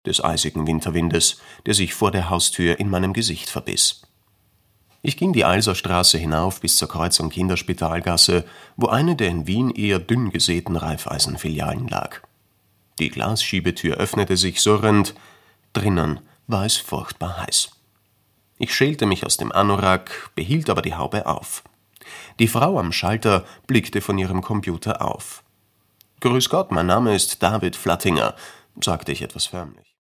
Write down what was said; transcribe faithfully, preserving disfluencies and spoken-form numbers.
des eisigen Winterwindes, der sich vor der Haustür in meinem Gesicht verbiss. Ich ging die Alserstraße hinauf bis zur Kreuzung Kinderspitalgasse, wo eine der in Wien eher dünn gesäten Raiffeisen-Filialen lag. Die Glasschiebetür öffnete sich surrend, drinnen war es furchtbar heiß. Ich schälte mich aus dem Anorak, behielt aber die Haube auf. Die Frau am Schalter blickte von ihrem Computer auf. »Grüß Gott, mein Name ist David Flattinger«, sagte ich etwas förmlich.